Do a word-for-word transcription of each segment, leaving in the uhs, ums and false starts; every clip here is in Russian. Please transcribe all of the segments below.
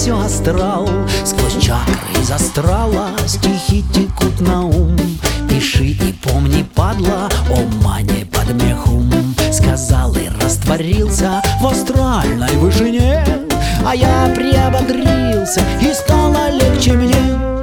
все астрал. Сквозь чакры из астрала стихи текут на ум. Пиши и помни, падла, о мане падме хум. Сказал и растворился в астральной вышине, а я приободрился, и стало легче мне.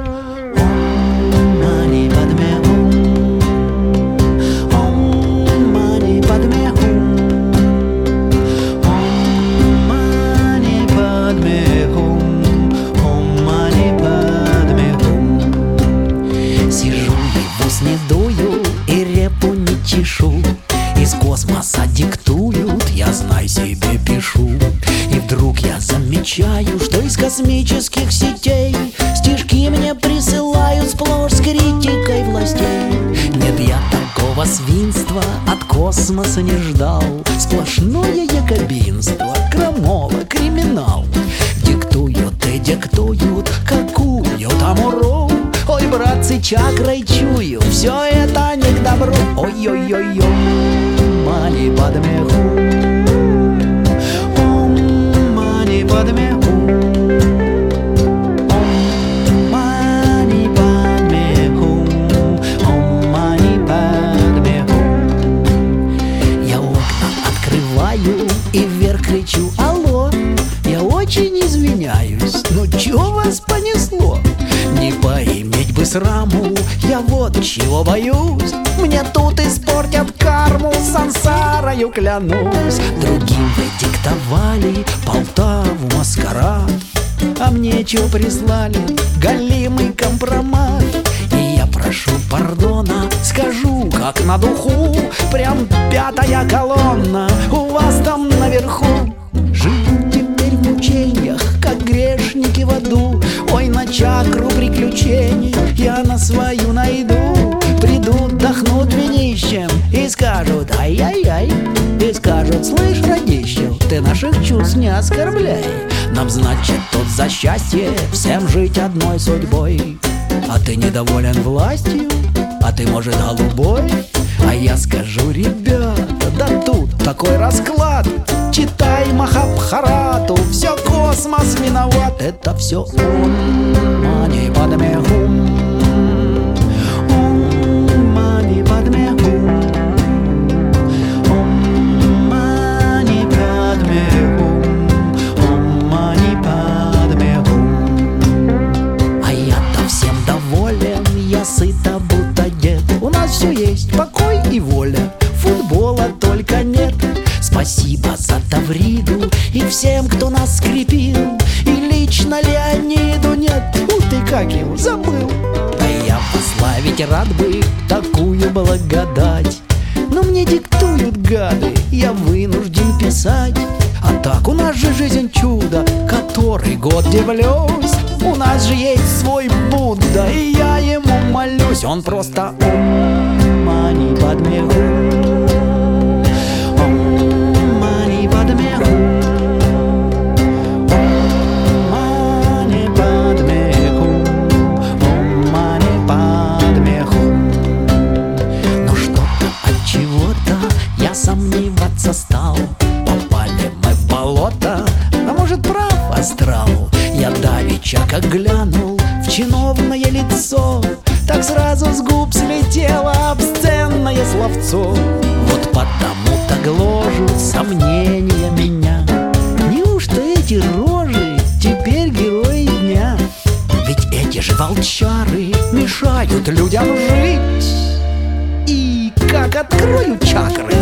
Из космоса диктуют, я, знай себе, пишу. И вдруг я замечаю, что из космических сетей стишки мне присылают сплошь с критикой властей. Нет, я такого свинства от космоса не ждал. Сплошное якобинство, крамола, криминал. Диктуют и диктуют, какую там уру. Ой, братцы, чакрой чую, все это не к добру. Ой-ой-ой-ой, мани падме хум, ом мани падме хум, ом мани падме хум, ом мани падме хум. Я окна открываю и вверх кричу: алло, я очень извиняюсь, но чё вас понесло? Не поиметь бы сраму, я вот чего боюсь. Мне тут испортят карму, сансарою клянусь. Другим вы диктовали Полтаву, маскарад, а мне чё прислали? Голимый компромат. И я прошу пардона, скажу как на духу, прям пятая колонна у вас там наверху. Живу теперь в мучениях, как грешники в аду. Ой, на чакру приключений я на свою найду. Придут, дохнут винищем и скажут: ай-яй-яй. И скажут: слышь, родищев, ты наших чувств не оскорбляй. Нам, значит, тут за счастье всем жить одной судьбой. А ты недоволен властью? А ты, может, голубой? А я скажу: ребята, да тут такой расклад. Читай Махабхарату, все космос виноват. Это все он, мани падме хум, ом мани падме хум, ом мани падме хум, ом мани падме хум. А я-то всем доволен, я сыта будто дед. У нас все есть, покой и воля, футбола только нет. Спасибо за Тавриду и всем, кто нас скрепил. И лично Леониду нет. Ух ты, как его забыл. Да я пославить рад бы такую благодать, но мне диктуют гады, я вынужден писать. А так у нас же жизнь чудо, который год дивлюсь. У нас же есть свой Будда, и я ему молюсь. Он просто ом мани падме хум, ом мани падме хум, ом мани падме хум, ом мани падме хум. Но что-то от чего-то я сомневаться стал. Попали мы в болото, а может, прав астрал. Я давеча как глянул в чиновное лицо, так сразу с губ слетело обсценное словцо. Вот потому-то гложут сомнения меня. Неужто эти рожи теперь герои дня? Ведь эти же волчары мешают людям жить. И как открою чакры,